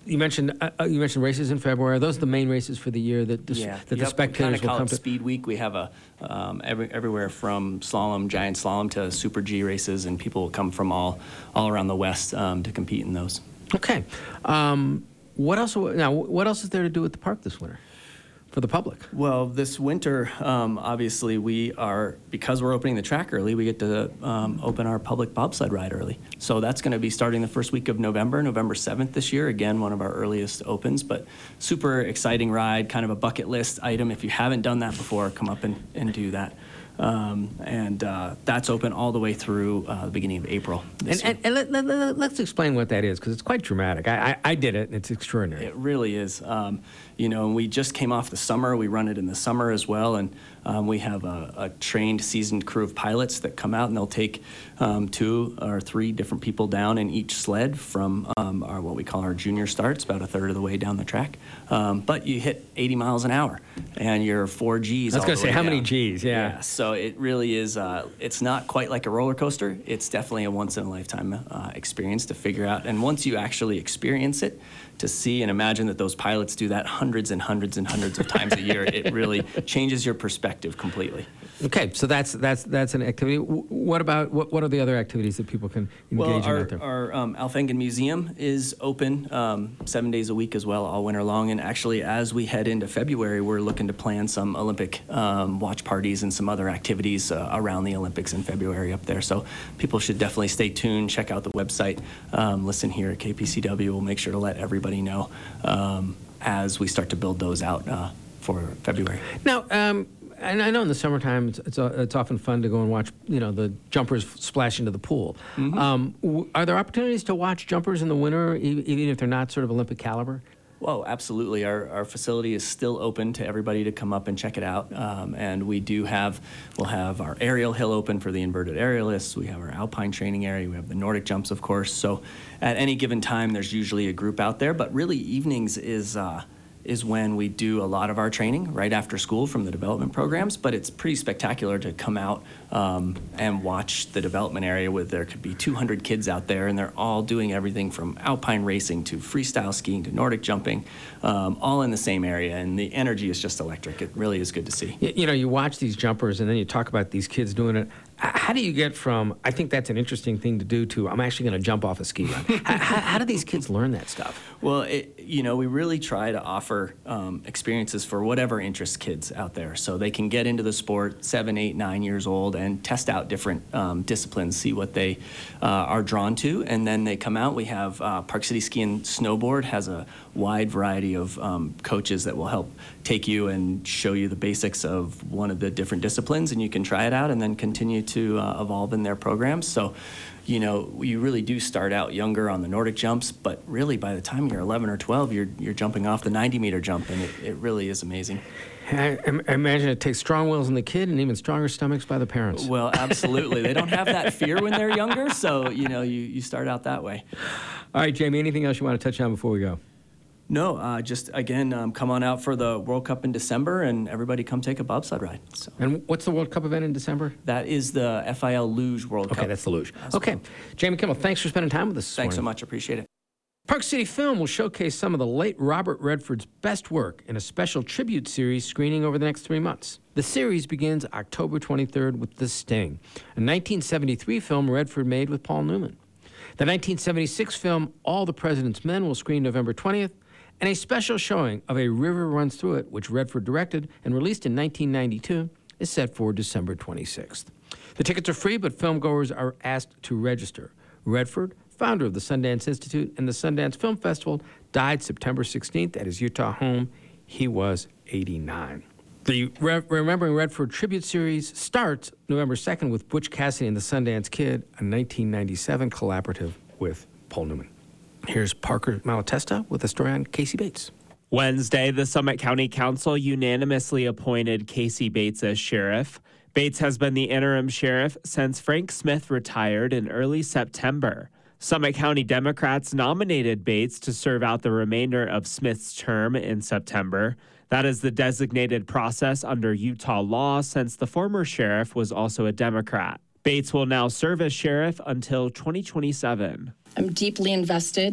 You mentioned uh, you mentioned races in February. Are those the main races for the year that the, Yeah, that the yep. spectators we will call come it to? Speed Week. We have a um, every, everywhere from slalom, giant slalom to Super G races, and people will come from all all around the West um, to compete in those. Okay. Um, what else? Now, what else is there to do at the park this winter for the public? Well, this winter, um, obviously, we are, because we're opening the track early, we get to um, open our public bobsled ride early. So that's going to be starting the first week of November, November seventh this year. Again, one of our earliest opens, but super exciting ride, kind of a bucket list item. If you haven't done that before, come up and, and do that. Um, and uh, that's open all the way through uh, the beginning of April. And, and, and let, let, let, let's explain what that is, because it's quite dramatic. I, I, I did it, and it's extraordinary. It really is. Um, you know, and we just came off the summer. We run it in the summer as well, and um, we have a, a trained, seasoned crew of pilots that come out, and they'll take um, two or three different people down in each sled from um, our what we call our junior starts, about a third of the way down the track. Um, but you hit eighty miles an hour, and you're four Gs. I was all going the to say, way how down. many Gs? Yeah. Yeah. So it really is. Uh, it's not quite like a roller coaster. It's definitely a once in a lifetime uh, experience to figure out. And once you actually experience it, to see and imagine that those pilots do that hundreds and hundreds and hundreds of times a year, it really changes your perspective completely. Okay, so that's that's that's an activity. W- What about what? What are the other activities that people can engage Well, in our, out there? our um, Alfengen Museum is open um, seven days a week as well, all winter long. And actually, as we head into February, we're looking to plan some Olympic um, watch parties and some other activities uh, around the Olympics in February up there. So people should definitely stay tuned, check out the website, um, listen here at K P C W. We'll make sure to let everybody know um, as we start to build those out uh, for February. Now, um, and I know in the summertime it's, it's, uh, it's often fun to go and watch, you know, the jumpers f- splash into the pool. Mm-hmm. Um, w- are there opportunities to watch jumpers in the winter, e- even if they're not sort of Olympic caliber? Well, absolutely. Our, our facility is still open to everybody to come up and check it out. Um, and we do have, we'll have our aerial hill open for the inverted aerialists. We have our alpine training area. We have the Nordic jumps, of course. So at any given time, there's usually a group out there. But really, evenings is uh, is when we do a lot of our training right after school from the development programs. But it's pretty spectacular to come out um, and watch the development area where there could be two hundred kids out there, and they're all doing everything from alpine racing to freestyle skiing to Nordic jumping, um, all in the same area. And the energy is just electric. It really is good to see. You, you know, you watch these jumpers and then you talk about these kids doing it. H- How do you get from, I think that's an interesting thing to do, to I'm actually going to jump off a ski run? how, how, how do these kids learn that stuff? Well, it, you know, we really try to offer um, experiences for whatever interests kids out there. So they can get into the sport seven, eight, nine years old and test out different um, disciplines, see what they uh, are drawn to. And then they come out. We have uh, Park City Ski and Snowboard has a wide variety of um, coaches that will help take you and show you the basics of one of the different disciplines. And you can try it out and then continue to uh, evolve in their programs. So, you know, you really do start out younger on the Nordic jumps, but really by the time you're eleven or twelve, you're you're jumping off the ninety meter jump, and it, it really is amazing. I, I imagine it takes strong wills in the kid and even stronger stomachs by the parents. Well, absolutely. They don't have that fear when they're younger, so, you know, you, you start out that way. All right, Jamie, anything else you want to touch on before we go? No, uh, just, again, um, come on out for the World Cup in December, and everybody come take a bobsled ride. So And what's the World Cup event in December? that is the F I L Luge World Cup. Okay, that's the luge. Okay, Jamie Kimmel, thanks for spending time with us this Thanks so morning. much. Appreciate it. Park City Film will showcase some of the late Robert Redford's best work in a special tribute series screening over the next three months. The series begins October twenty-third with The Sting, a nineteen seventy-three film Redford made with Paul Newman. The nineteen seventy-six film All the President's Men will screen November twentieth, and a special showing of A River Runs Through It, which Redford directed and released in nineteen ninety-two, is set for December twenty-sixth. The tickets are free, but filmgoers are asked to register. Redford, founder of the Sundance Institute and the Sundance Film Festival, died September sixteenth at his Utah home. He was eighty-nine. The Re- Remembering Redford tribute series starts November second with Butch Cassidy and the Sundance Kid, a nineteen ninety-seven collaborative with Paul Newman. Here's Parker Malatesta with a story on Casey Bates. Wednesday, the Summit County Council unanimously appointed Casey Bates as sheriff. Bates has been the interim sheriff since Frank Smith retired in early September. Summit County Democrats nominated Bates to serve out the remainder of Smith's term in September. That is the designated process under Utah law, since the former sheriff was also a Democrat. Bates will now serve as sheriff until twenty twenty-seven. I'm deeply invested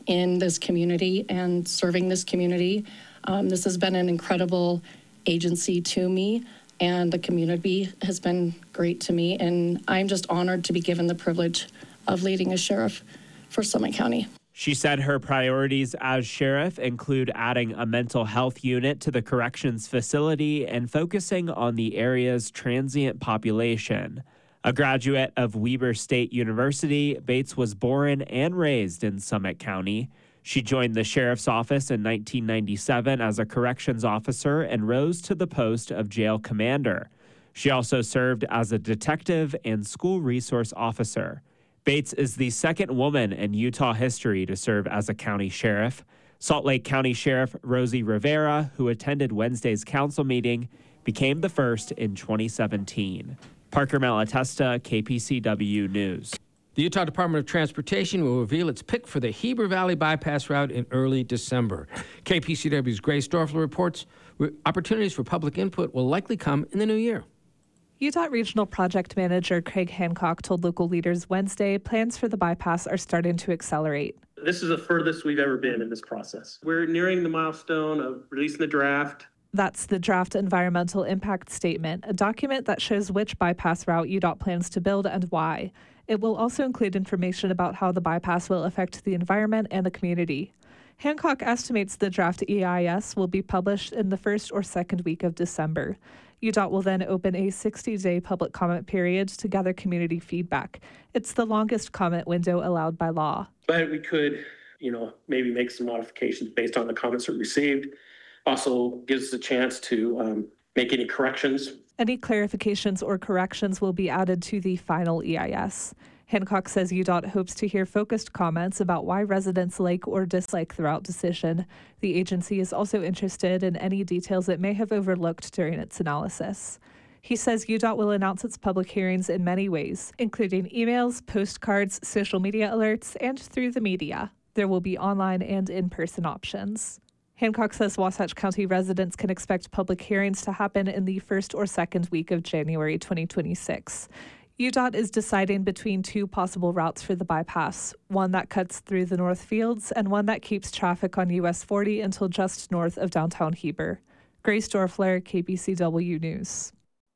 in this community and serving this community. Um, this has been an incredible agency to me, and the community has been great to me, and I'm just honored to be given the privilege of leading as sheriff for Summit County. She said her priorities as sheriff include adding a mental health unit to the corrections facility and focusing on the area's transient population. A graduate of Weber State University, Bates was born and raised in Summit County. She joined the sheriff's office in nineteen ninety-seven as a corrections officer and rose to the post of jail commander. She also served as a detective and school resource officer. Bates is the second woman in Utah history to serve as a county sheriff. Salt Lake County Sheriff Rosie Rivera, who attended Wednesday's council meeting, became the first in twenty seventeen. Parker Malatesta, K P C W News. The Utah Department of Transportation will reveal its pick for the Heber Valley Bypass route in early December. K P C W's Grace Dorfler reports opportunities for public input will likely come in the new year. U D O T Regional Project Manager Craig Hancock told local leaders Wednesday plans for the bypass are starting to accelerate. This is the furthest we've ever been in this process. We're nearing the milestone of releasing the draft. That's the draft environmental impact statement, a document that shows which bypass route U D O T plans to build and why. It will also include information about how the bypass will affect the environment and the community. Hancock estimates the draft E I S will be published in the first or second week of December. U D O T will then open a sixty-day public comment period to gather community feedback. It's the longest comment window allowed by law. But we could, you know, maybe make some modifications based on the comments we received. Also gives us a chance to um, make any corrections. Any clarifications or corrections will be added to the final E I S. Hancock says U D O T hopes to hear focused comments about why residents like or dislike the route decision. The agency is also interested in any details it may have overlooked during its analysis. He says U D O T will announce its public hearings in many ways, including emails, postcards, social media alerts, and through the media. There will be online and in-person options. Hancock says Wasatch County residents can expect public hearings to happen in the first or second week of January twenty twenty-six. U D O T is deciding between two possible routes for the bypass, one that cuts through the North Fields and one that keeps traffic on U S forty until just north of downtown Heber. Grace Dorfler, K P C W News.